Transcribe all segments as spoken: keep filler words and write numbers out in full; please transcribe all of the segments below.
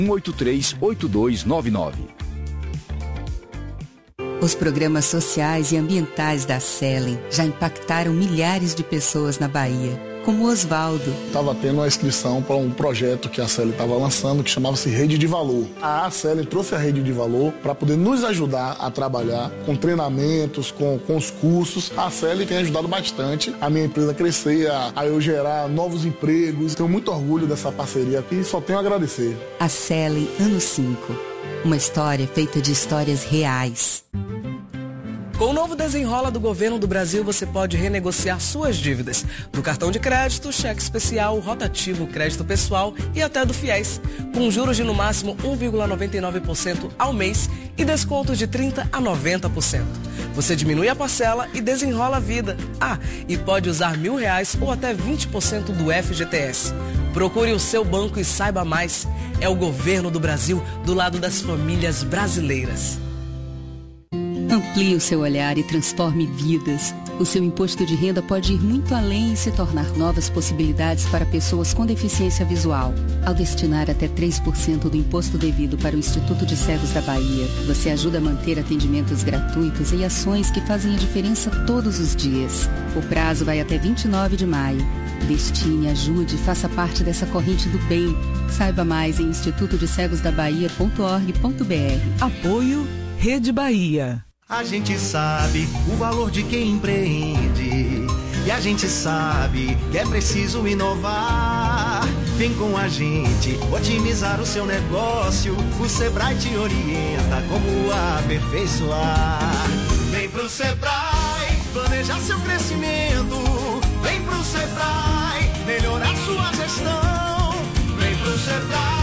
um oito três oito dois nove nove. Os programas sociais e ambientais da Selen já impactaram milhares de pessoas na Bahia, como Osvaldo. Estava tendo uma inscrição para um projeto que a Selen estava lançando, que chamava-se Rede de Valor. A Selen trouxe a Rede de Valor para poder nos ajudar a trabalhar com treinamentos, com, com os cursos. A Selen tem ajudado bastante a minha empresa a crescer, a, a eu gerar novos empregos. Tenho muito orgulho dessa parceria e só tenho a agradecer. A Selen Ano cinco. Uma história feita de histórias reais. Com o novo Desenrola do Governo do Brasil, você pode renegociar suas dívidas do cartão de crédito, cheque especial, rotativo, crédito pessoal e até do FIES, com juros de no máximo um vírgula noventa e nove por cento ao mês e descontos de trinta por cento a noventa por cento. Você diminui a parcela e desenrola a vida. Ah, e pode usar mil reais ou até vinte por cento do F G T S. Procure o seu banco e saiba mais. É o Governo do Brasil do lado das famílias brasileiras. Amplie o seu olhar e transforme vidas. O seu imposto de renda pode ir muito além e se tornar novas possibilidades para pessoas com deficiência visual. Ao destinar até três por cento do imposto devido para o Instituto de Cegos da Bahia, você ajuda a manter atendimentos gratuitos e ações que fazem a diferença todos os dias. O prazo vai até vinte e nove de maio. Destine, ajude e faça parte dessa corrente do bem. Saiba mais em instituto de cegos da bahia ponto org ponto br. Apoio Rede Bahia. A gente sabe o valor de quem empreende e a gente sabe que é preciso inovar. Vem com a gente otimizar o seu negócio. O Sebrae te orienta como aperfeiçoar. Vem pro Sebrae planejar seu crescimento. Vem pro Sebrae melhorar sua gestão. Vem pro Sebrae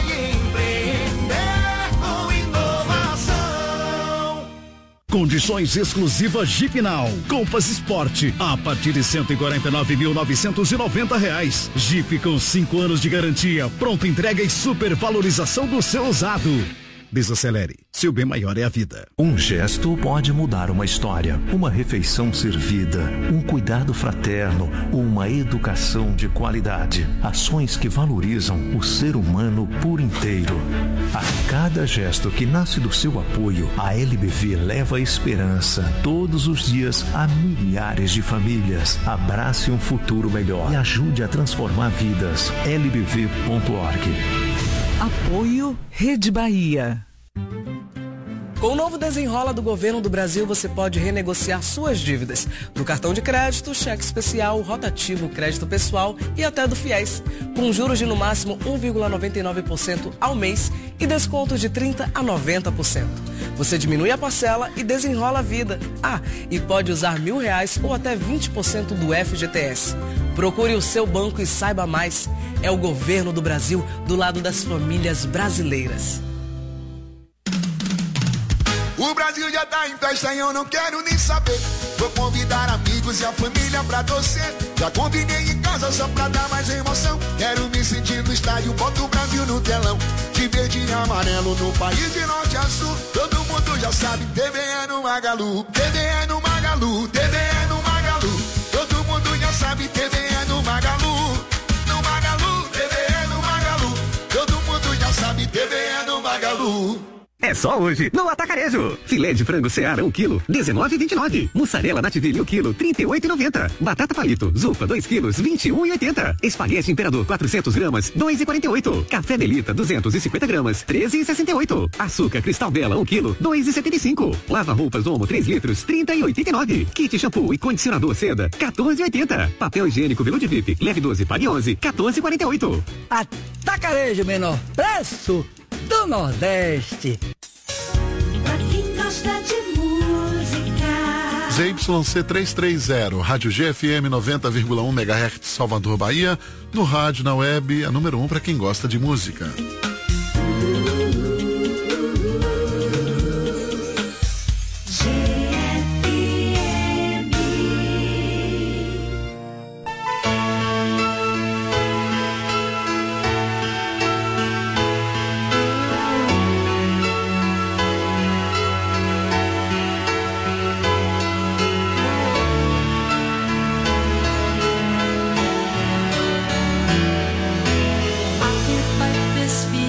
Condições exclusivas Jeep Now. Compass Sport a partir de cento e quarenta e nove mil novecentos e noventa reais. Jeep com cinco anos de garantia, pronta entrega e supervalorização do seu usado. Desacelere, seu bem maior é a vida. Um gesto pode mudar uma história, uma refeição servida, um cuidado fraterno, uma educação de qualidade, ações que valorizam o ser humano por inteiro. A cada gesto que nasce do seu apoio, a L B V leva esperança todos os dias a milhares de famílias. Abrace um futuro melhor e ajude a transformar vidas. L B V ponto org. Apoio Rede Bahia. Com o novo Desenrola do Governo do Brasil, você pode renegociar suas dívidas do cartão de crédito, cheque especial, rotativo, crédito pessoal e até do FIES, com juros de no máximo um vírgula noventa e nove por cento ao mês e descontos de trinta por cento a noventa por cento. Você diminui a parcela e desenrola a vida. Ah, e pode usar mil reais ou até vinte por cento do F G T S. Procure o seu banco e saiba mais. É o Governo do Brasil do lado das famílias brasileiras. O Brasil já tá em festa e eu não quero nem saber. Vou convidar amigos e a família pra torcer. Já combinei em casa só pra dar mais emoção. Quero me sentir no estádio, boto o Brasil no telão. De verde e amarelo no país de norte a sul. Todo mundo já sabe, T V é no Magalu. T V é no Magalu, T V é no Magalu. Todo mundo já sabe, T V é no Magalu. No Magalu, T V é no Magalu. Todo mundo já sabe, T V é no Magalu. É só hoje, no Atacarejo. Filé de frango Seara, um quilo, dezenove e vinte e nove. Mussarela Nativilha, um quilo, trinta e oito e noventa. Batata palito, Zupa, dois quilos, vinte e um e oitenta. Espaguete Imperador, quatrocentos gramas, dois e quarenta e oito. Café Melita, duzentos e cinquenta gramas, treze e sessenta e oito. Açúcar Cristal Bela, um quilo, dois e setenta e cinco. Lava roupas Omo, três litros, trinta e oitenta e nove. Kit shampoo e condicionador Seda, quatorze e oitenta. Papel higiênico Velude V I P, leve doze, pague onze, quatorze e quarenta e oito. Atacarejo, menor preço do Nordeste. Pra quem gosta de música. Z Y C trezentos e trinta, Rádio G F M noventa vírgula um megahertz, Salvador, Bahia. No rádio, na web, a número um para quem gosta de música. This feeling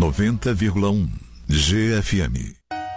noventa vírgula um G F M.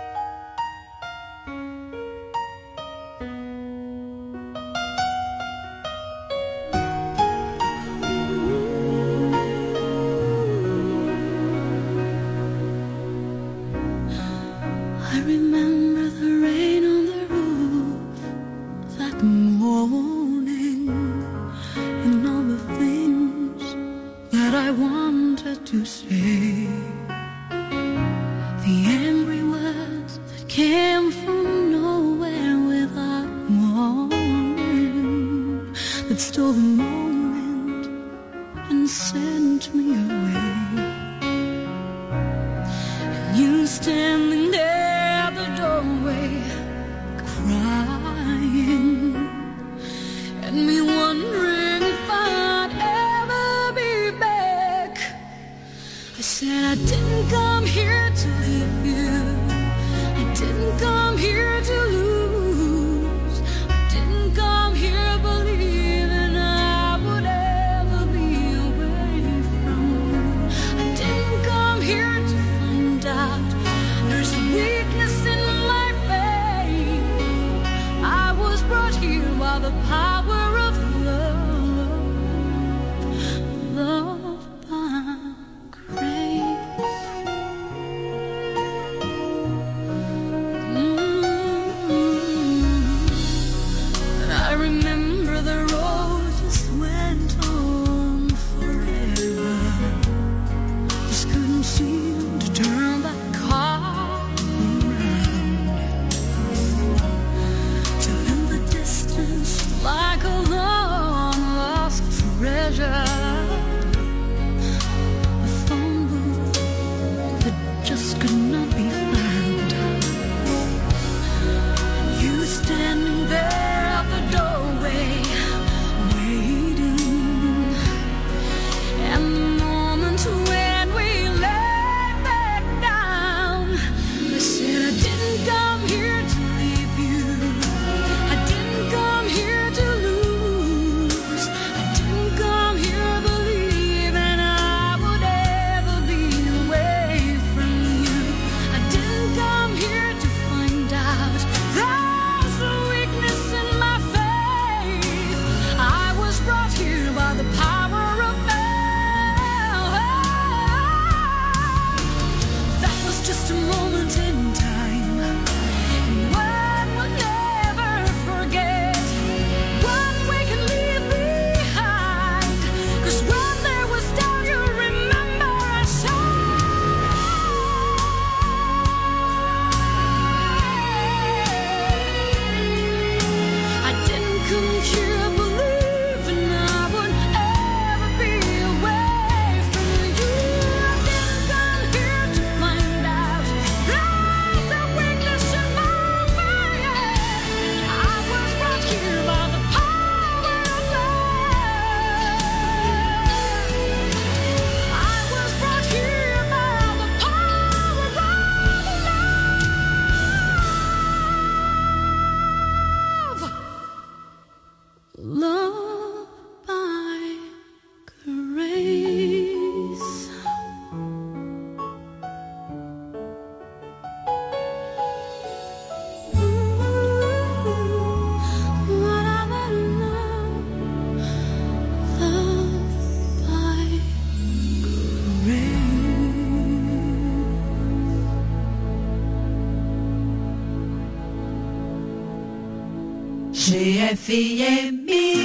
G F M.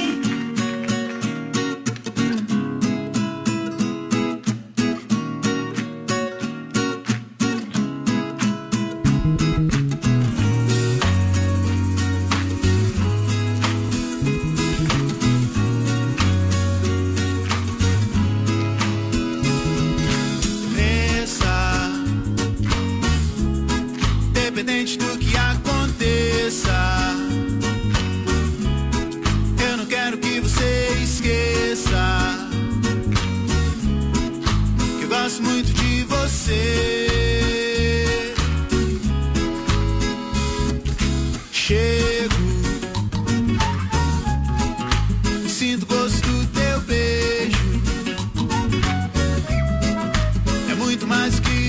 Independente do que aconteça, eu não quero que você esqueça que eu gosto muito de você. Chego, sinto o gosto do teu beijo, é muito mais do que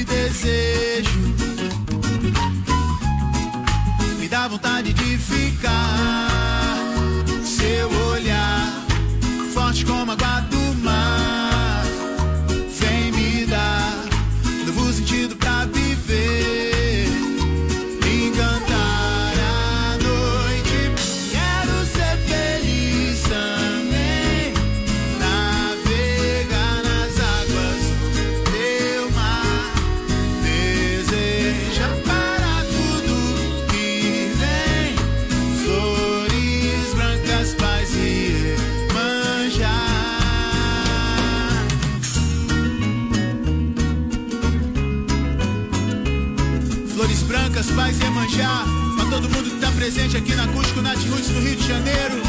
Brancas, Paz e Iemanjá. Pra todo mundo que tá presente aqui na Acústico Nat Roots no Rio de Janeiro.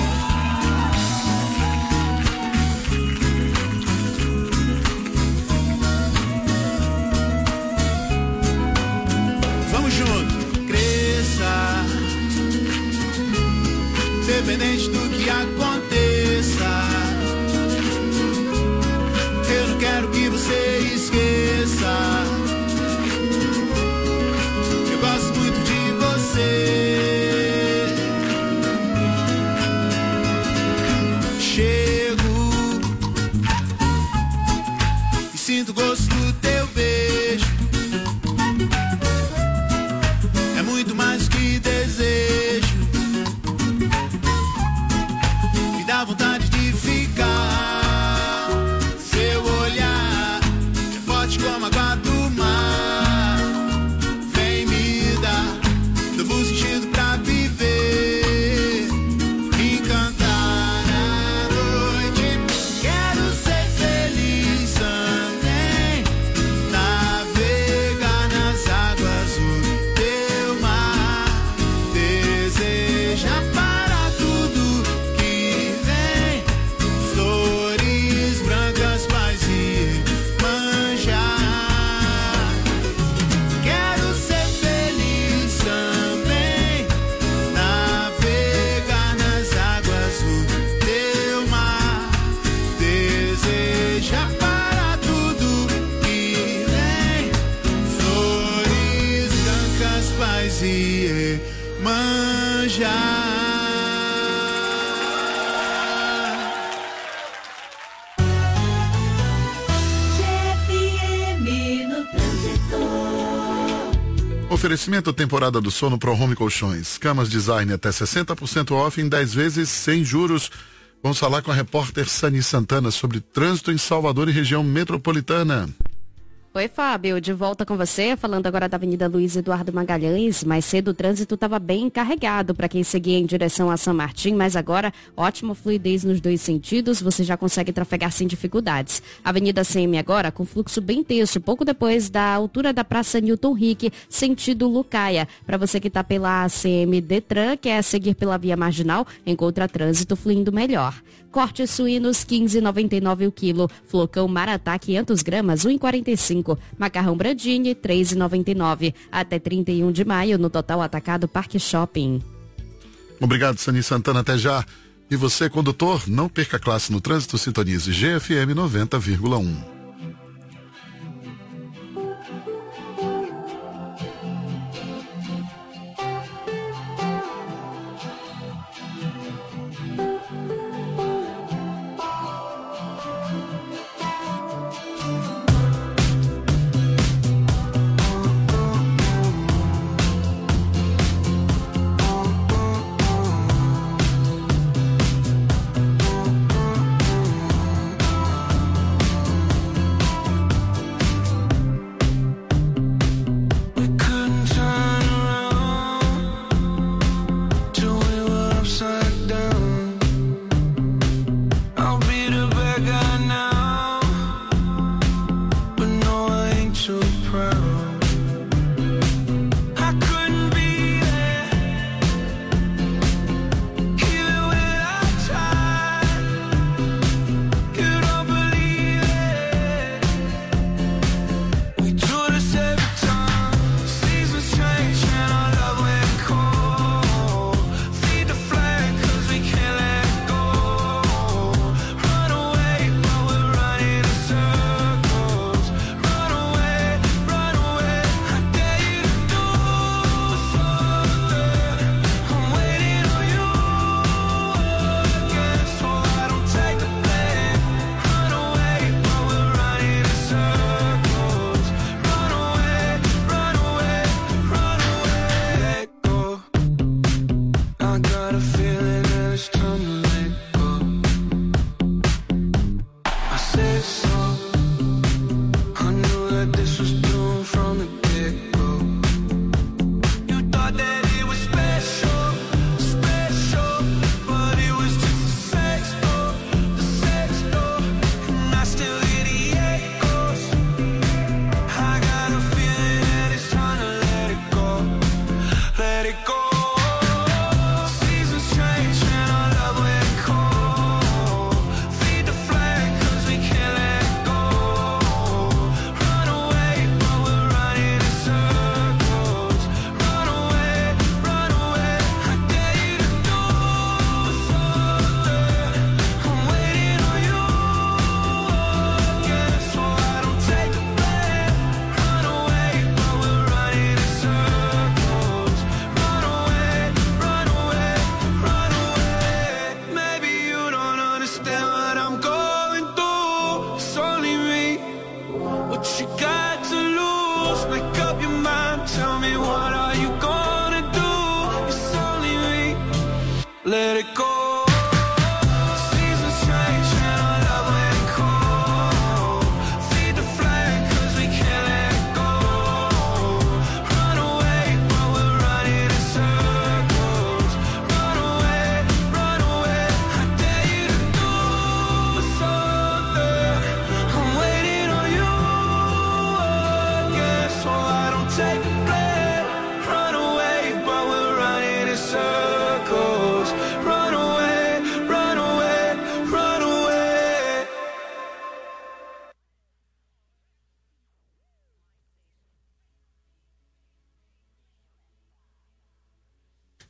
Vamos junto. Cresça, independente do que aconteça. Eu não quero que você esqueça. Eu gosto muito de você. Chego e sinto o gosto do teu beijo. É muito mais do que desejo. Me dá vontade de ficar. Seu olhar é forte como a água do mar. Vem me dar novo sentido pra viver. Encantar a noite. Quero ser feliz também. Navegar nas águas do teu mar. Deseja para tudo que vem. Flores brancas, paz e manjar. Quero ser feliz também. Navegar nas águas do teu mar. Deseja para tudo que vem. Flores brancas, paz e manjar. Oferecimento temporada do sono Pro Home Colchões. Camas design até sessenta por cento off em dez vezes sem juros. Vamos falar com a repórter Sani Santana sobre trânsito em Salvador e região metropolitana. Oi, Fábio, de volta com você, falando agora da Avenida Luiz Eduardo Magalhães. Mais cedo o trânsito estava bem carregado para quem seguia em direção a São Martim, mas agora ótima fluidez nos dois sentidos, você já consegue trafegar sem dificuldades. Avenida C M agora com fluxo bem tenso, pouco depois da altura da Praça Newton Rick, sentido Lucaia. Para você que está pela A C M Detran, quer seguir pela via marginal, encontra trânsito fluindo melhor. Cortes suínos quinze reais e noventa e nove centavos o quilo. Flocão Maratá quinhentas gramas um real e quarenta e cinco centavos. Macarrão Brandini três reais e noventa e nove centavos. Até trinta e um de maio no Total Atacado Parque Shopping. Obrigado, Sani Santana, até já. E você, condutor, não perca classe no trânsito, sintonize G F M noventa vírgula um.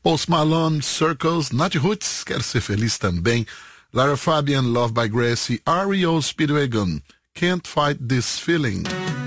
Post Malone, Circles, Nat Roots, Quero Ser Feliz também. Lara Fabian, Love by Gracie, R E O Speedwagon, Can't Fight This Feeling.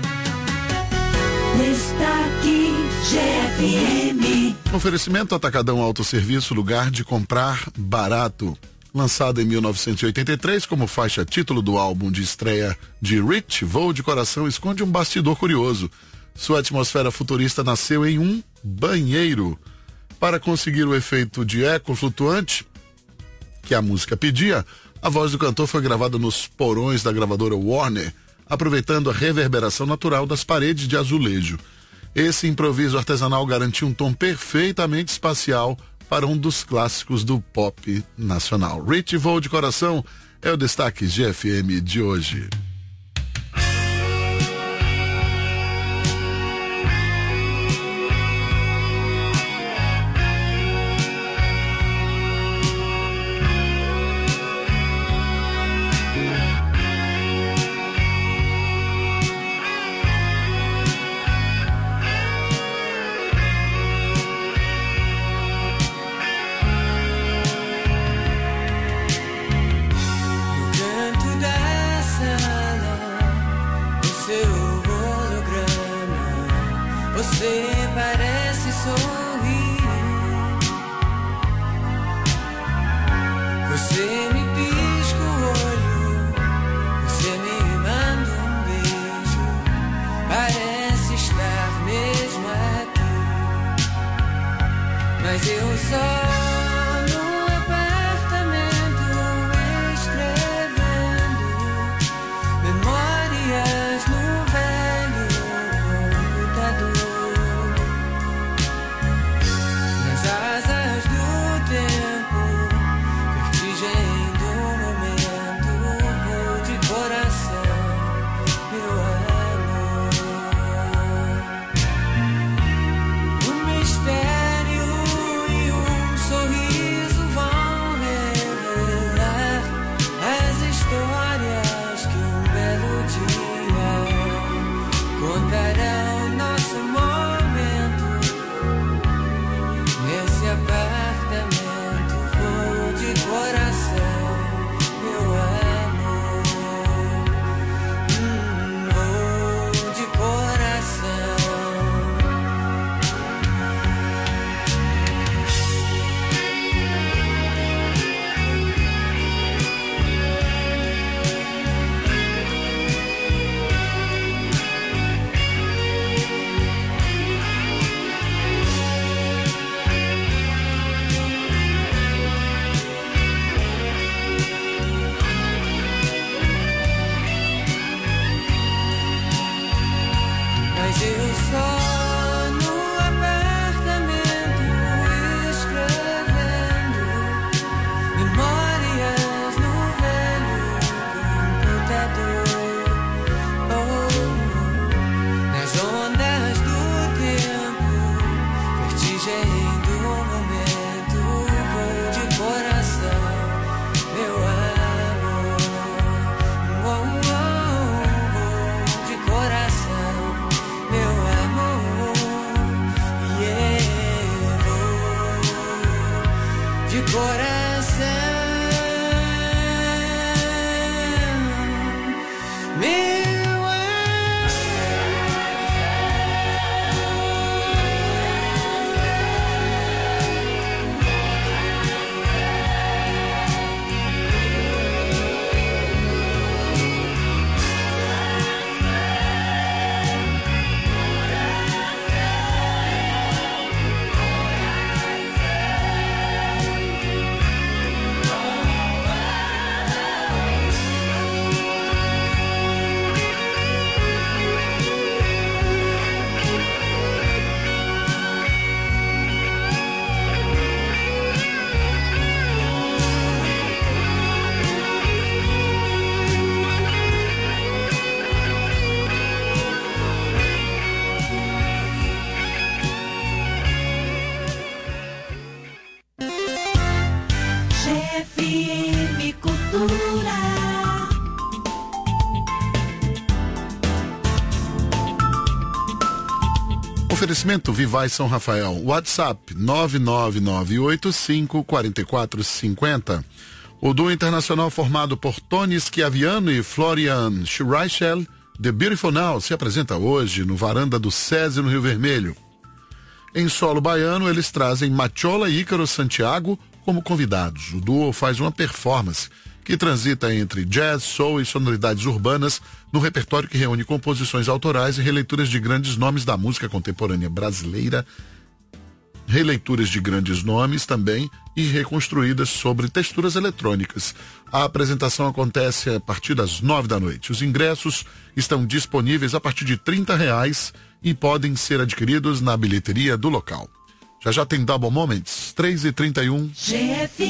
Destaque G F M. Oferecimento Atacadão Autosserviço, lugar de comprar barato. Lançado em mil novecentos e oitenta e três como faixa título do álbum de estreia de Rich, Voo de Coração esconde um bastidor curioso. Sua atmosfera futurista nasceu em um banheiro. Para conseguir o efeito de eco flutuante que a música pedia, a voz do cantor foi gravada nos porões da gravadora Warner, aproveitando a reverberação natural das paredes de azulejo. Esse improviso artesanal garantiu um tom perfeitamente espacial para um dos clássicos do pop nacional. Rich, Voo de Coração é o destaque G F M de hoje. Você parece sorrir. Você me pisca o olho. Você me manda um beijo. Parece estar mesmo aqui. Mas eu só no apartamento escrevendo memórias no velho computador. Asas do tempo, vertigem do momento, vou de coração, meu amor. Um mistério e um sorriso vão revelar as histórias que um belo dia contarão nosso momento. Nesse apartamento vou de coração, meu amor. Hum, vou de coração. Mas eu só no apartamento escrevendo memórias no velho computador. Oh, nas ondas do tempo, vertigem do momento, vou de coração, meu amor. Oh, oh, vou de coração, meu amor, yeah, vou de coração, meu G F M Cultura. Oferecimento Vivai São Rafael. WhatsApp nove nove nove oito cinco quatro quatro cinco zero. O duo internacional formado por Tony Schiaviano e Florian Schreichel, The Beautiful Now, se apresenta hoje no Varanda do SESI, no Rio Vermelho. Em solo baiano, eles trazem Machola e Ícaro Santiago como convidados. O duo faz uma performance que transita entre jazz, soul e sonoridades urbanas no repertório que reúne composições autorais e releituras de grandes nomes da música contemporânea brasileira, releituras de grandes nomes também e reconstruídas sobre texturas eletrônicas. A apresentação acontece a partir das nove da noite. Os ingressos estão disponíveis a partir de trinta reais e podem ser adquiridos na bilheteria do local. Já já tem Double Moments, três e trinta e um. G F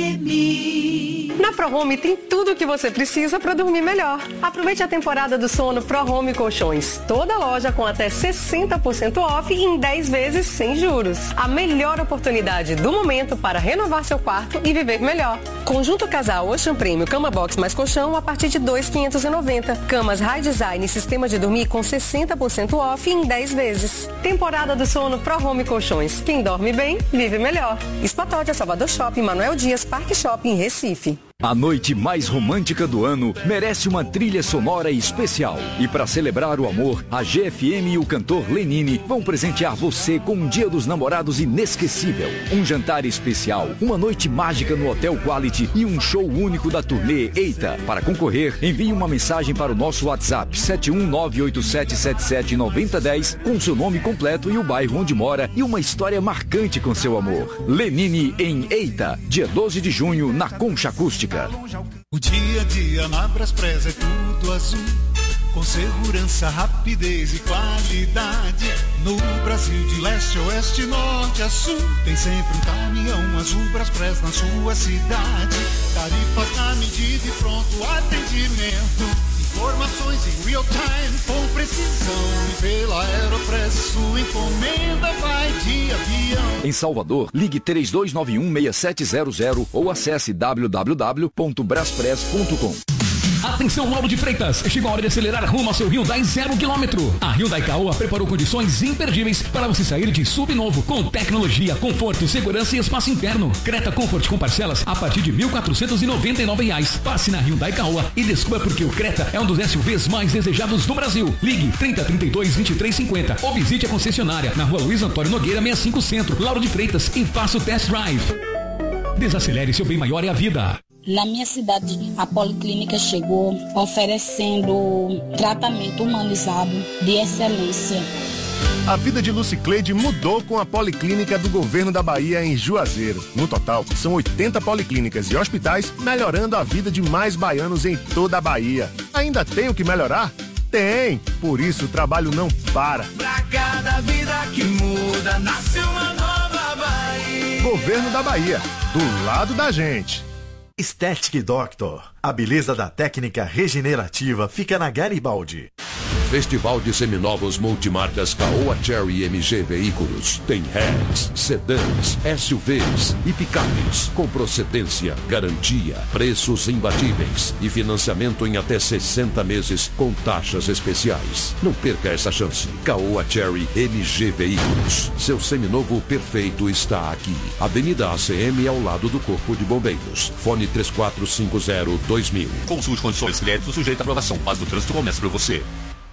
M. Na ProHome tem tudo o que você precisa para dormir melhor. Aproveite a temporada do sono ProHome Colchões. Toda loja com até sessenta por cento off em dez vezes sem juros. A melhor oportunidade do momento para renovar seu quarto e viver melhor. Conjunto Casal Ocean Premium Cama Box mais colchão a partir de dois mil quinhentos e noventa. Camas High Design e sistema de dormir com sessenta por cento off em dez vezes. Temporada do sono ProHome Colchões. Quem dorme bem, vive melhor. Espatódia, Salvador Shopping, Manuel Dias, Parque Shopping, Recife. A noite mais romântica do ano merece uma trilha sonora especial. E para celebrar o amor, a G F M e o cantor Lenine vão presentear você com um Dia dos Namorados inesquecível. Um jantar especial, uma noite mágica no Hotel Quality e um show único da turnê Eita. Para concorrer, envie uma mensagem para o nosso WhatsApp sete um nove oito sete sete sete nove zero um zero com seu nome completo e o bairro onde mora e uma história marcante com seu amor. Lenine em Eita, dia doze de junho, na Concha Acústica. O dia a dia na Braspress é tudo azul, com segurança, rapidez e qualidade. No Brasil de leste a oeste, norte a sul, tem sempre um caminhão azul Braspress na sua cidade. Tarifas na medida e pronto atendimento. Informações em real time, com precisão. E pela Aeropress sua encomenda vai de avião. Em Salvador, ligue três dois nove um seis sete zero zero ou acesse w w w ponto braspress ponto com. Atenção, Mauro de Freitas, chegou a hora de acelerar rumo ao seu Hyundai zero quilômetro. A Hyundai Caoa preparou condições imperdíveis para você sair de subnovo com tecnologia, conforto, segurança e espaço interno. Creta Comfort com parcelas a partir de mil quatrocentos e noventa e nove reais. Passe na Hyundai Caoa e descubra porque o Creta é um dos S U Vs mais desejados do Brasil. Ligue trinta, trinta e dois, vinte e três, cinquenta ou visite a concessionária na rua Luiz Antônio Nogueira sessenta e cinco Centro, Lauro de Freitas e faça o test drive. Desacelere, seu bem maior é a vida. Na minha cidade, a Policlínica chegou oferecendo tratamento humanizado de excelência. A vida de Lucicleide mudou com a Policlínica do Governo da Bahia em Juazeiro. No total, são oitenta policlínicas e hospitais melhorando a vida de mais baianos em toda a Bahia. Ainda tem o que melhorar? Tem! Por isso o trabalho não para. Pra cada vida que muda, nasce uma nova Bahia. Governo da Bahia, do lado da gente. Aesthetic Doctor. A beleza da técnica regenerativa fica na Garibaldi. Festival de Seminovos Multimarcas Caoa Chery M G Veículos. Tem hatches, sedãs, S U Vs e picapes com procedência, garantia, preços imbatíveis e financiamento em até sessenta meses com taxas especiais. Não perca essa chance. Caoa Chery M G Veículos. Seu seminovo perfeito está aqui. Avenida A C M ao lado do Corpo de Bombeiros. Fone três quatro cinco zero, dois mil. Consulte condições crédito sujeito à aprovação. Paz do trânsito começa por você.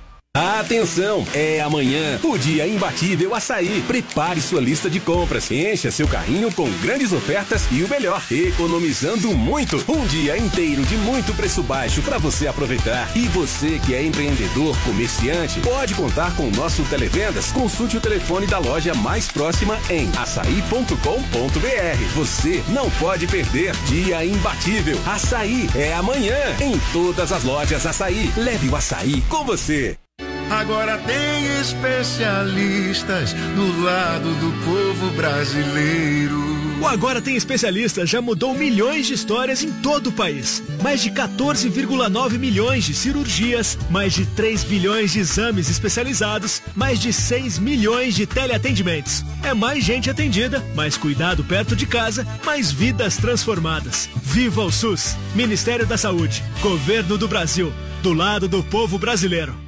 Atenção, é amanhã o dia imbatível Açaí. Prepare sua lista de compras, encha seu carrinho com grandes ofertas e o melhor, economizando muito. Um dia inteiro de muito preço baixo para você aproveitar. E você que é empreendedor, comerciante, pode contar com o nosso Televendas. Consulte o telefone da loja mais próxima em açaí ponto com ponto b r. Você não pode perder. Dia imbatível Açaí é amanhã em todas as lojas Açaí. Leve o açaí com você. Agora tem especialistas do lado do povo brasileiro. O Agora Tem Especialistas já mudou milhões de histórias em todo o país. Mais de quatorze vírgula nove milhões de cirurgias, mais de três bilhões de exames especializados, mais de seis milhões de teleatendimentos. É mais gente atendida, mais cuidado perto de casa, mais vidas transformadas. Viva o SUS! Ministério da Saúde, Governo do Brasil, do lado do povo brasileiro.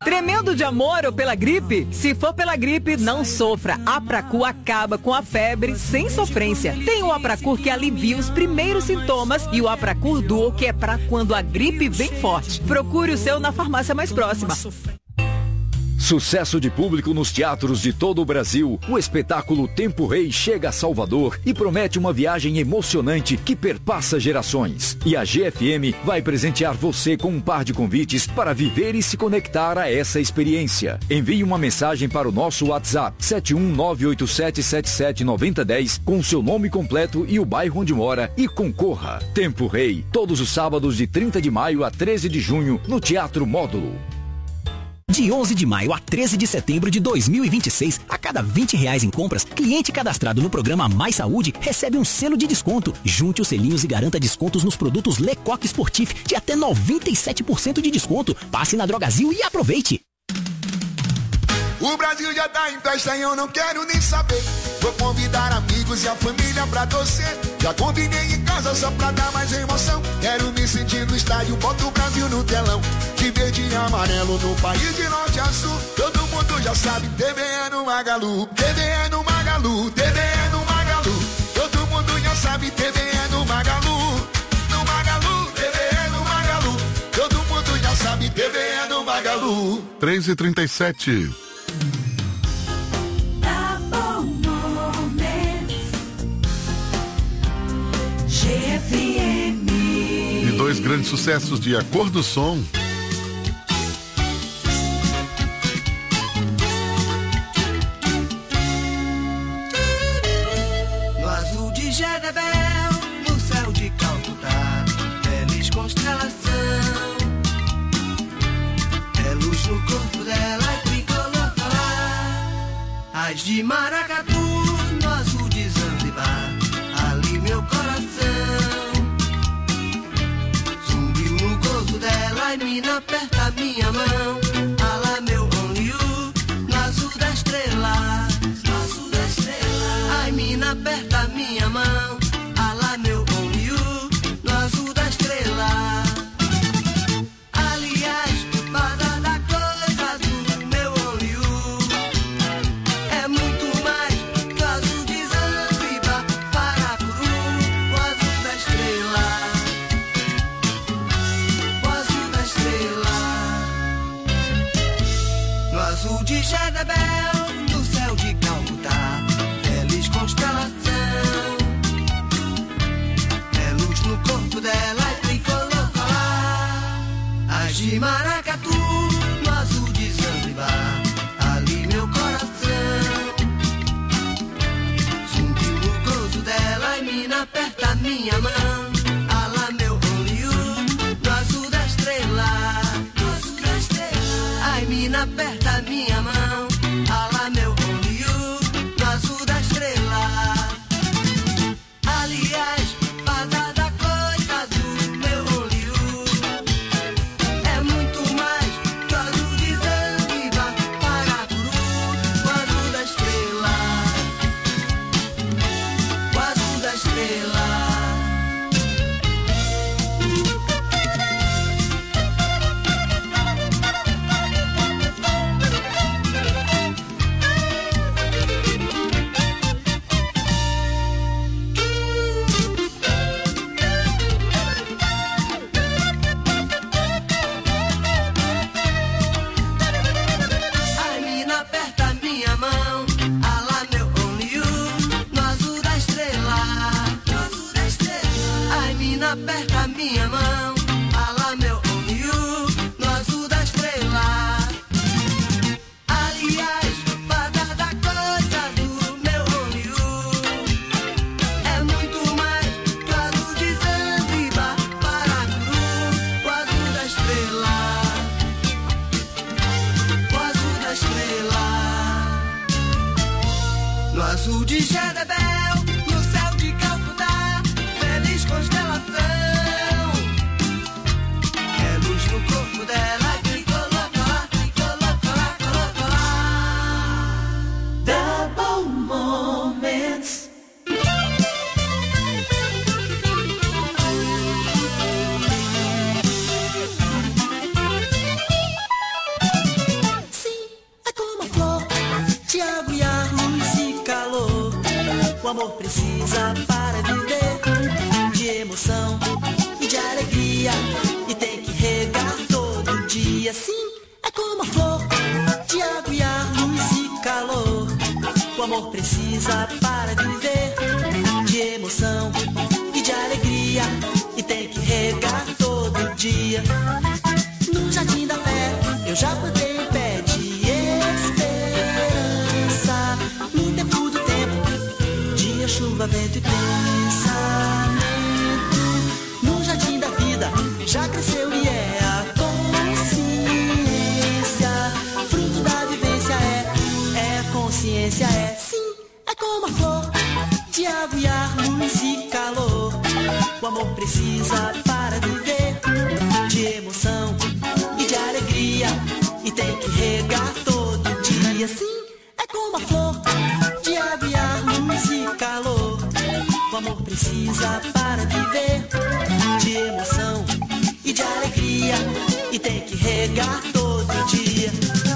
Tremendo de amor ou pela gripe? Se for pela gripe, não sofra. Apracur acaba com a febre sem sofrência. Tem o Apracur que alivia os primeiros sintomas e o Apracur Duo que é pra quando a gripe vem forte. Procure o seu na farmácia mais próxima. Sucesso de público nos teatros de todo o Brasil, o espetáculo Tempo Rei chega a Salvador e promete uma viagem emocionante que perpassa gerações. E a G F M vai presentear você com um par de convites para viver e se conectar a essa experiência. Envie uma mensagem para o nosso WhatsApp sete um nove oito sete sete sete nove zero um zero com seu nome completo e o bairro onde mora e concorra. Tempo Rei, todos os sábados de trinta de maio a treze de junho no Teatro Módulo. De onze de maio a treze de setembro de dois mil e vinte e seis, a cada vinte reais em compras, cliente cadastrado no programa Mais Saúde recebe um selo de desconto. Junte os selinhos e garanta descontos nos produtos Lecoq Sportif de até noventa e sete por cento de desconto. Passe na Drogazil e aproveite. O Brasil já tá em festa e eu não quero nem saber. Vou convidar amigos e a família pra torcer. Já combinei em casa só pra dar mais emoção. Quero me sentir no estádio, boto o Brasil no telão. De verde e amarelo no país de norte a sul. Todo mundo já sabe, T V é no Magalu. T V é no Magalu, T V é no Magalu. Todo mundo já sabe, T V é no Magalu. No Magalu, T V é no Magalu. Todo mundo já sabe, T V é no Magalu. três e trinta e sete. E dois grandes sucessos de A Cor do Som. No azul de Jedebel, no céu de Calcutá, feliz constelação. É luz no corpo dela e tricolor lá. As de Maracatu, no azul de Zanzibar, ali meu coração. Dela e mina aperta minha mão. Alá meu only you, no azul da estrela, no azul da estrela. Ai mina aperta minha mão. Alá meu only you, no azul da estrela. Aliás, nada da coisa azul, meu only you é muito mais que o azul de Zanzibar, Paracuru, o azul da estrela. No azul de Jedebel, no céu de Calcutá, feliz constelação. É luz no corpo dela e tricolor colar. As de Maracatu, no azul de Zanzibar, ali meu coração. Zumbiu no gozo dela e mina aperta minha mão. Alá meu only you, no azul da estrela. Ai, mina, aperta minha mão. Alá, meu only you, no azul da estrela. Aliás, passa da coisa azul, meu only you é muito mais que o azul de Zanzibar, Paracuru, o azul da estrela. O azul da estrela. Aperta minha mão, alá meu only you, no azul da estrela. Aliás, para da coisa azul, meu only you é muito mais que o azul de Zanzibar, Paracuru, o azul da estrela. O azul da estrela. No azul de Jedebel, no céu de Calcutá, feliz constelação. É luz no corpo dela, tricolor colar, tricolor colar, colar, colar. Double Moments. amor precisa para viver de emoção e de alegria, e tem que regar todo dia. Sim, é como a flor de água e ar, luz e calor. O amor precisa para viver de emoção e de alegria, e tem que regar todo dia. No jardim da fé eu já plantei um pé de esperança. No tempo do tempo, dia, chuva, vento e pensamento. No jardim da vida já cresceu e é a consciência. Fruto da vivência é, é a consciência é. Sim, é como a flor de água e ar, luz e calor. O amor precisa para viver de emoção e de alegria, e tem que regar todo dia. Sim, é como a flor de água e ar, luz e calor. O amor precisa para viver de emoção e de alegria, e tem que regar todo dia.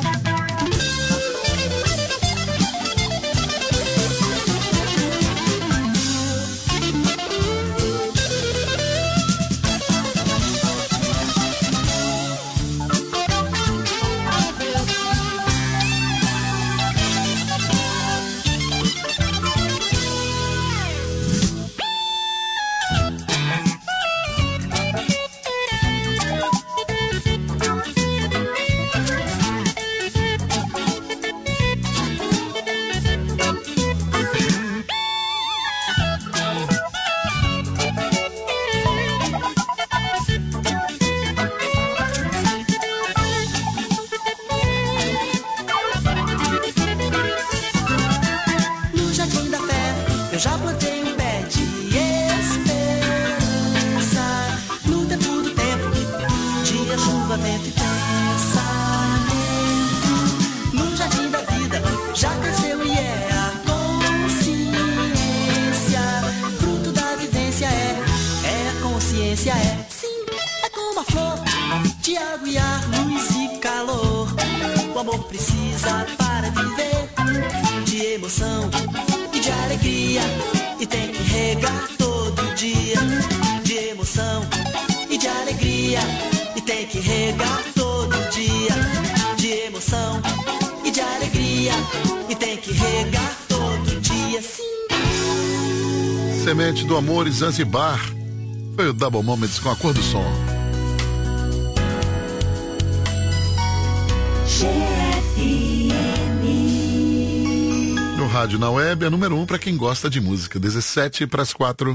Eu já plantei um pé de esperança. No tempo do tempo, dia, chuva, vento e pensamento. No jardim da vida já cresceu e é a consciência. Fruto da vivência é, é a consciência é. Sim, é como a flor de água e ar, luz e calor. O amor precisa para viver de emoção e de alegria, e tem que regar todo dia de emoção e de alegria, e tem que regar todo dia de emoção e de alegria, e tem que regar todo dia. Sim. Semente do Amor e Zanzibar. Foi o Double Moments com a cor do som. No rádio, na web, é número um para quem gosta de música. dezessete para as quatro.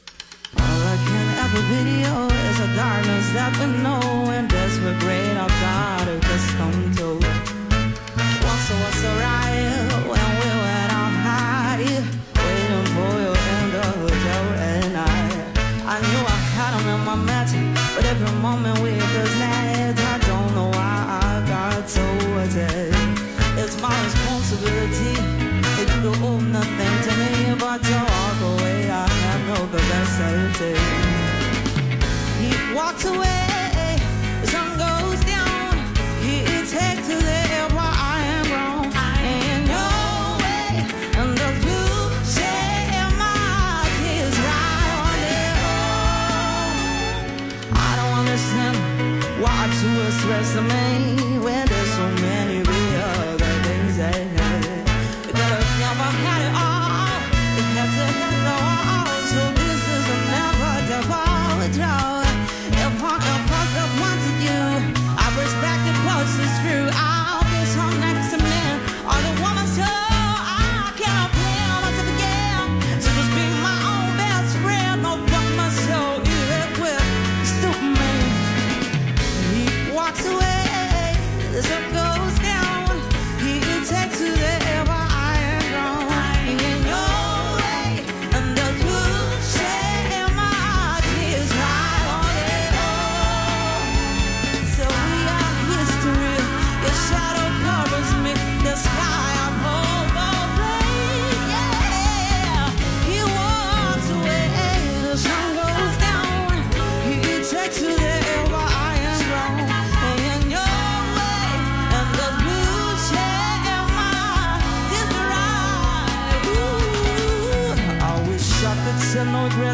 It's my responsibility for you to owe nothing to me, but to walk away, I have no capacity. He walks away, the sun goes down, he takes to there where I am wrong. I ain't no way, and the blue share my tears right on their own. I don't understand why to express to me when there's so many real things that you could have never had it all. It had to have the all. So this is never the apology. If one of us that wanted you, I respect it close, it's true. I'll be some next to me, or the woman so I can't play myself again. So just be my own best friend, no fuck myself, you live with stupid man. He walks away, the sun goes down, he takes to the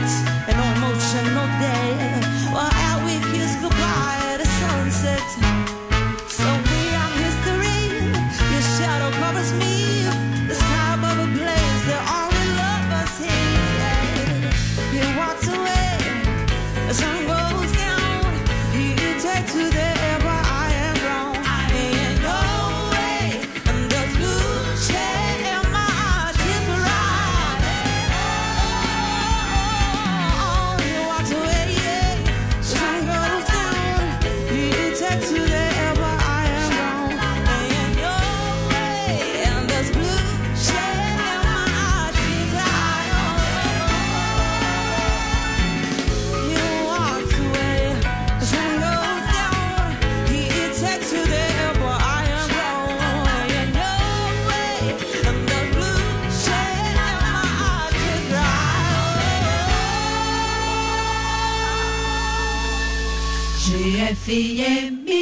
hearts, an emotional day. Well, how we kiss goodbye at a sunset. So we are history. Your shadow covers me. The sky above a blaze. There are only lovers here. He walks away. The sun goes down. He takes to the air, but I am wrong. I ain't no way. And the blue shade in my eyes is right. Oh, he walks away, yeah. The sun goes down. He takes to the air, but I am wrong. Ain't no way. And the blue shade in my eyes is right. He walks away. The sun goes down. He takes to the air, but I am wrong. Ain't no way. And the blue shade in my eyes is right. G F E M E.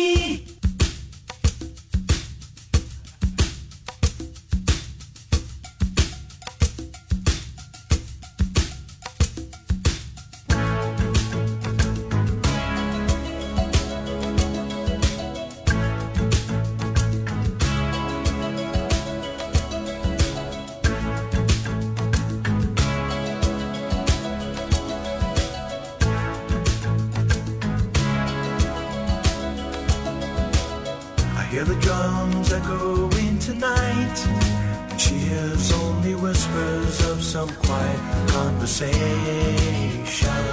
I hear the drums echoing tonight, and she hears only whispers of some quiet conversation.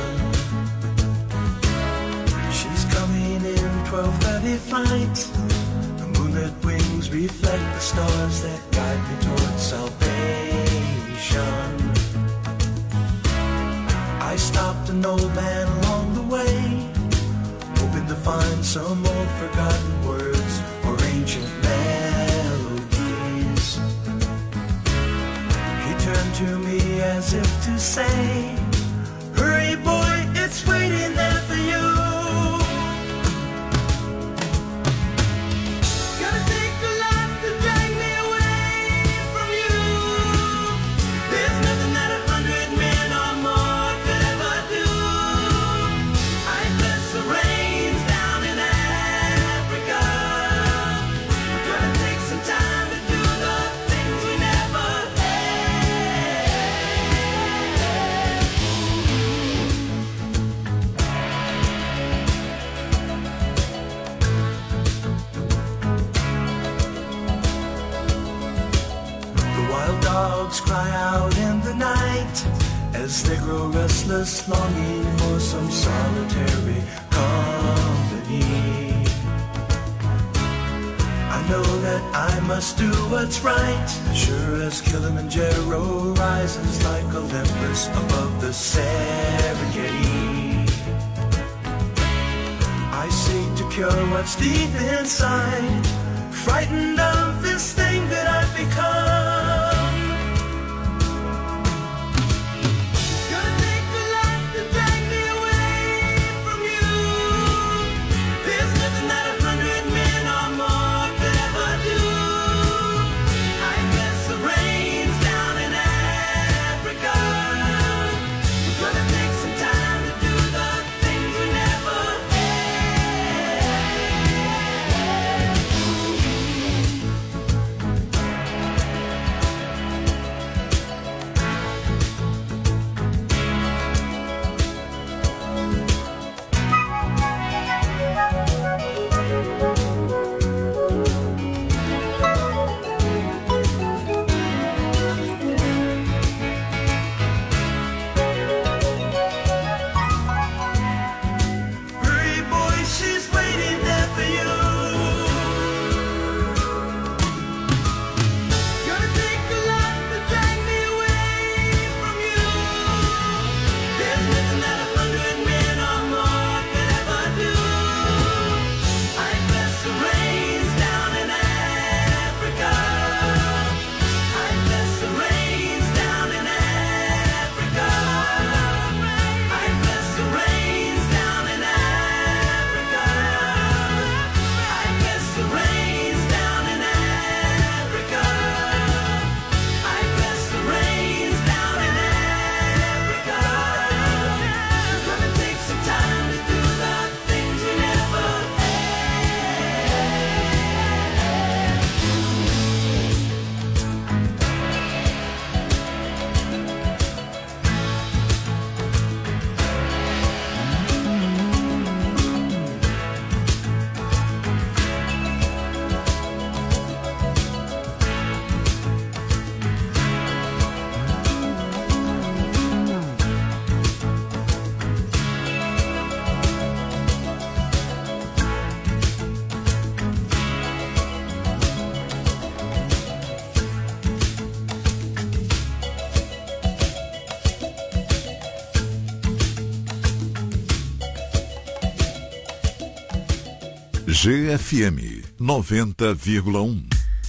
She's coming in twelve thirty flight. The moonlit wings reflect the stars that guide me towards salvation. I stopped an old man along the way, hoping to find some old forgotten words or ancient melodies. He turned to me as if to say, hurry boy, it's waiting there for you. Gonna take a lot to drag me away from you. There's nothing that a hundred men or more could ever do. I bless the rains down in Africa. We're gonna take some time to do the things we never The wild dogs cry out in the night as they grow restless, longing for some solitary company. I know that I must do what's right, sure as Kilimanjaro rises like Olympus above the Serengeti. I seek to cure what's deep inside, frightened of this thing that I've become. Gonna take a lot to drag me away from you. There's nothing that a hundred men or more could ever do. I guess the rains down in Africa. We're gonna take some time to do the things we never had. G F M noventa vírgula um.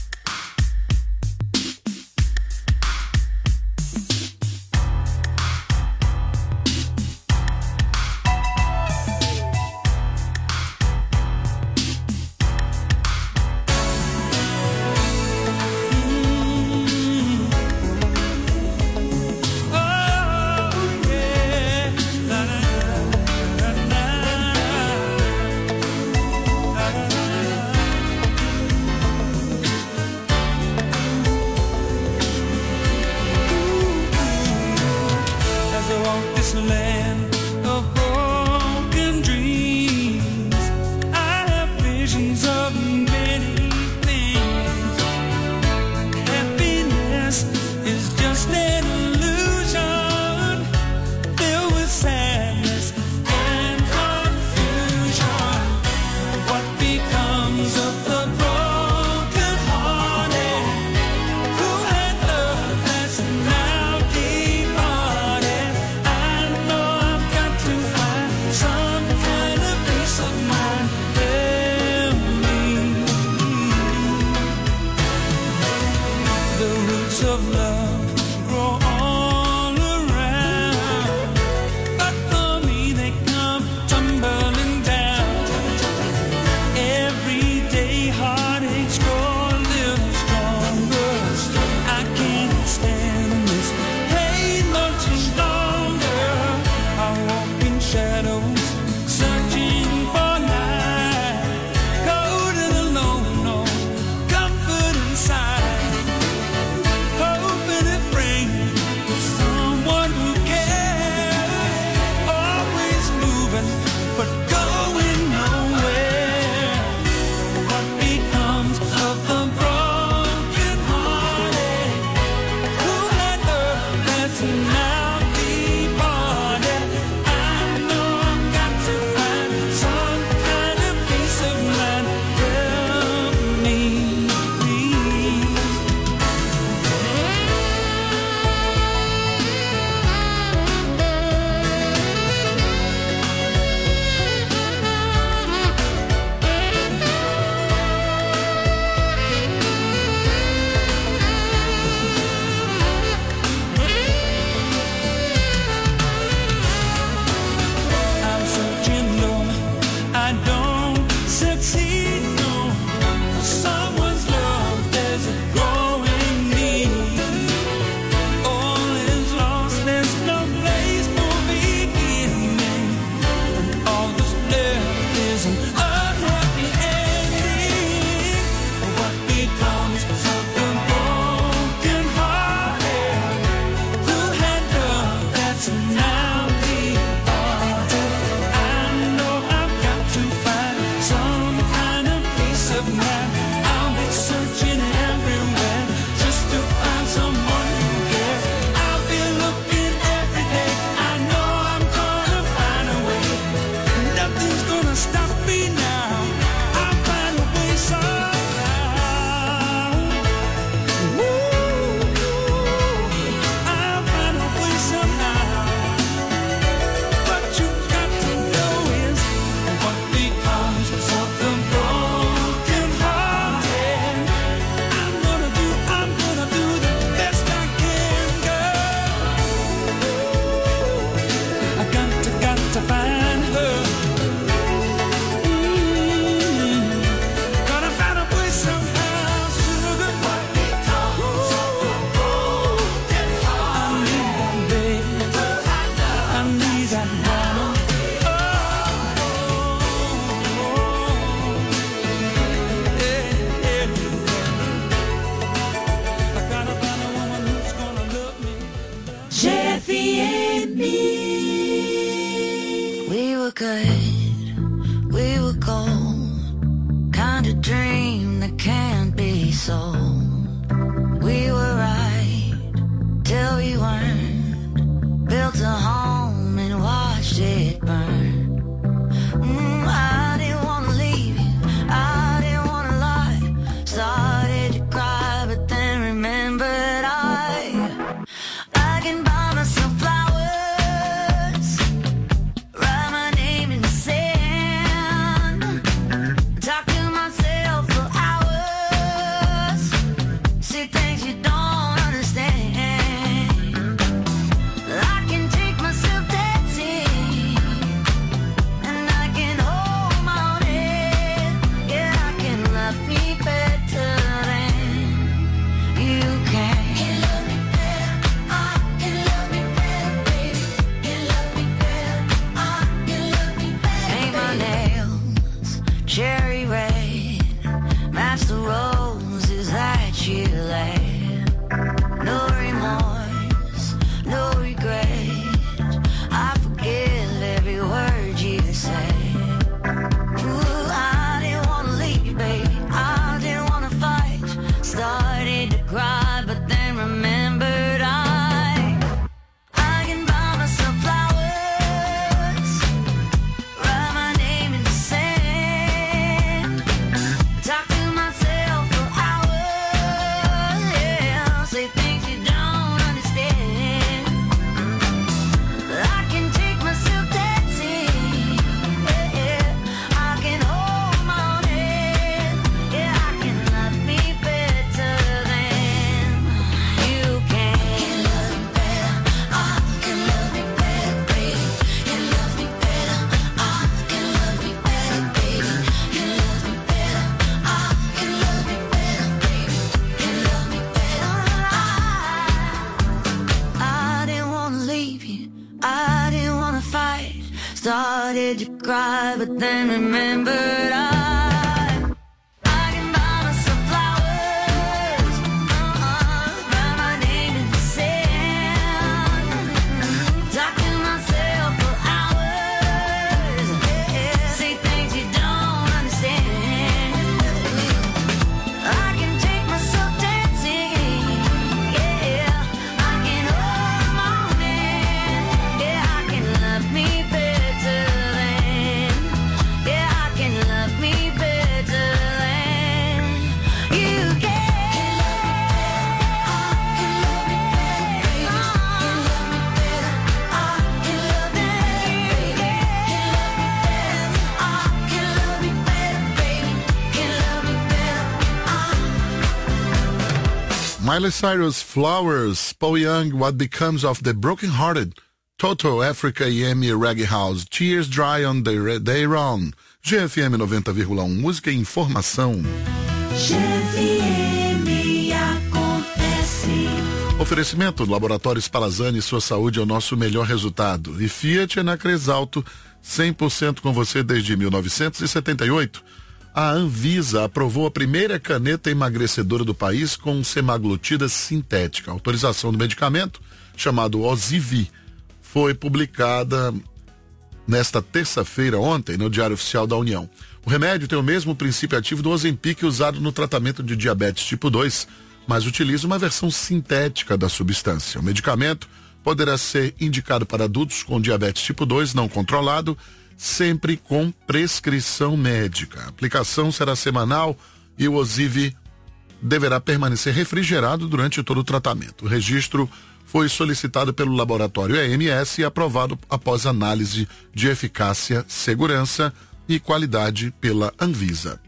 good, we were gold, kind of dream that can't be sold. We were right till we weren't, built a home and watched it burn. Mm, I didn't wanna leave you, I didn't wanna lie, started to cry but then remembered I, I can buy myself flowers, write my name in the then remembered I, I can buy myself flowers, uh-uh, write my name in the sand, talk to myself for hours, yeah, say things you don't understand. I can take myself dancing, yeah, I can hold a moment, yeah, I can love me better than, yeah, I can love me better than you can. Miley Cyrus, Flowers, Paul Young, What Becomes of the Broken Hearted, Toto, Africa e Amy Reggae House, Tears Dry on the Day Round, G F M noventa vírgula um, música e informação. G F M acontece. Oferecimento, Laboratórios Palazani, sua saúde é o nosso melhor resultado. E Fiat é na Cresalto, cem por cento com você desde mil novecentos e setenta e oito. A Anvisa aprovou a primeira caneta emagrecedora do país com semaglutida sintética. A autorização do medicamento, chamado Ozivy, foi publicada nesta terça-feira, ontem, no Diário Oficial da União. O remédio tem o mesmo princípio ativo do Ozempic usado no tratamento de diabetes tipo dois, mas utiliza uma versão sintética da substância. O medicamento poderá ser indicado para adultos com diabetes tipo dois não controlado, sempre com prescrição médica. A aplicação será semanal e o Ozivy deverá permanecer refrigerado durante todo o tratamento. O registro foi solicitado pelo laboratório E M S e aprovado após análise de eficácia, segurança e qualidade pela Anvisa.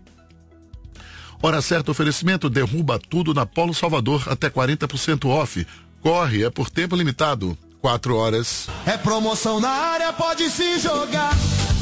Hora certa, oferecimento derruba tudo na Polo Salvador, até quarenta por cento off. Corre, é por tempo limitado. Quatro horas. É promoção na área, pode se jogar.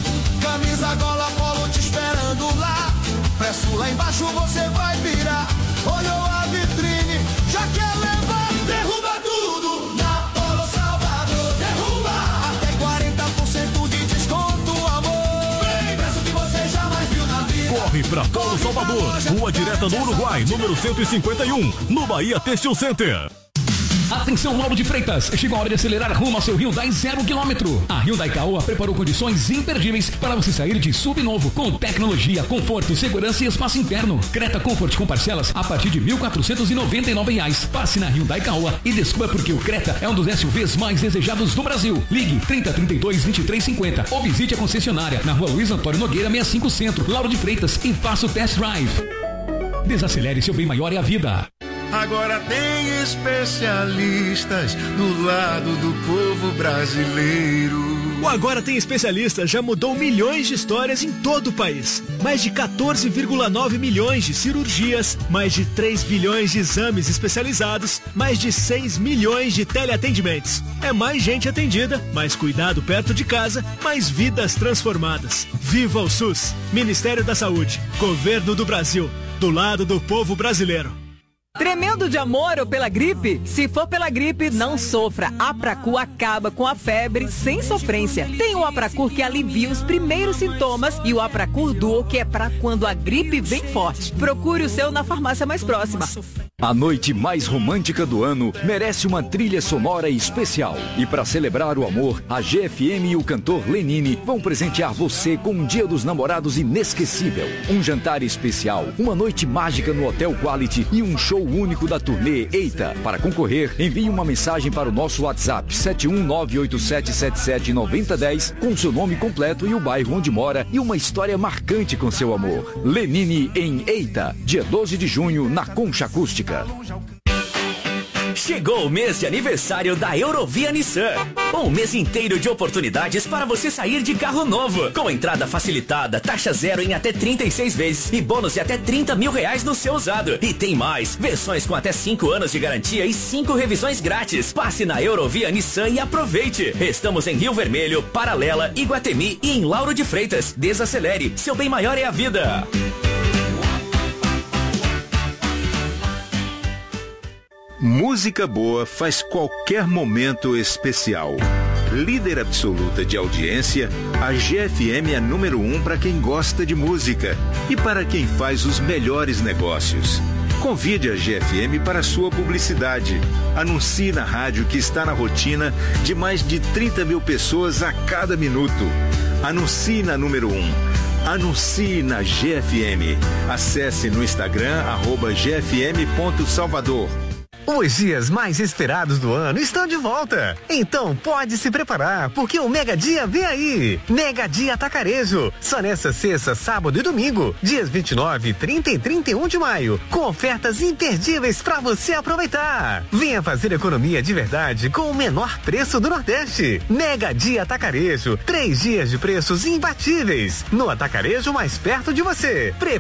Camisa, gola, polo te esperando lá. Preço lá embaixo, você vai virar. Olhou a vitrine, já quer levar. Derruba tudo na Polo Salvador. Derruba até quarenta por cento de desconto, amor. Vem, preço que você jamais viu na vida. Corre pra Polo Salvador, Rua Direta do Uruguai, número cento e cinquenta e um, no Bahia Têxtil Center. Atenção, Mauro de Freitas, chegou a hora de acelerar rumo ao seu Hyundai zero quilômetro. A Hyundai Caoa preparou condições imperdíveis para você sair de subnovo com tecnologia, conforto, segurança e espaço interno. Creta Comfort com parcelas a partir de mil quatrocentos e noventa e nove reais. Passe na Hyundai Caoa e descubra porque o Creta é um dos S U Vs mais desejados do Brasil. Ligue trinta, trinta e dois, vinte e três, cinquenta ou visite a concessionária na Rua Luiz Antônio Nogueira sessenta e cinco Centro, Lauro de Freitas, e faça o test drive. Desacelere, seu bem maior é a vida. Agora tem especialistas do lado do povo brasileiro. O Agora Tem Especialistas já mudou milhões de histórias em todo o país. Mais de quatorze vírgula nove milhões de cirurgias, mais de três bilhões de exames especializados, mais de seis milhões de teleatendimentos. É mais gente atendida, mais cuidado perto de casa, mais vidas transformadas. Viva o SUS! Ministério da Saúde, Governo do Brasil, do lado do povo brasileiro. Tremendo de amor ou pela gripe? Se for pela gripe, não sofra. A Apracur acaba com a febre sem sofrência. Tem o Apracur que alivia os primeiros sintomas e o Apracur Duo, que é para quando a gripe vem forte. Procure o seu na farmácia mais próxima. A noite mais romântica do ano merece uma trilha sonora especial. E para celebrar o amor, a G F M e o cantor Lenine vão presentear você com um Dia dos Namorados inesquecível. Um jantar especial, uma noite mágica no Hotel Quality e um show único da turnê Eita. Para concorrer, envie uma mensagem para o nosso WhatsApp sete um nove oito sete sete sete nove zero um zero com seu nome completo e o bairro onde mora e uma história marcante com seu amor. Lenine em Eita, dia doze de junho, na Concha Acústica. Chegou o mês de aniversário da Eurovia Nissan. Um mês inteiro de oportunidades para você sair de carro novo. Com entrada facilitada, taxa zero em até trinta e seis vezes e bônus de até trinta mil reais no seu usado. E tem mais, versões com até cinco anos de garantia e cinco revisões grátis. Passe na Eurovia Nissan e aproveite. Estamos em Rio Vermelho, Paralela, Iguatemi e em Lauro de Freitas. Desacelere, seu bem maior é a vida. Música boa faz qualquer momento especial. Líder absoluta de audiência, a G F M é número um para quem gosta de música e para quem faz os melhores negócios. Convide a G F M para sua publicidade. Anuncie na rádio que está na rotina de mais de trinta mil pessoas a cada minuto. Anuncie na número um. Anuncie na G F M. Acesse no Instagram, arroba G F M ponto Salvador. Os dias mais esperados do ano estão de volta. Então pode se preparar, porque o Mega Dia vem aí. Mega Dia Atacarejo. Só nessa sexta, sábado e domingo, dias vinte e nove, trinta e trinta e um de maio, com ofertas imperdíveis para você aproveitar. Venha fazer economia de verdade com o menor preço do Nordeste. Mega Dia Atacarejo. Três dias de preços imbatíveis. No atacarejo mais perto de você. Pre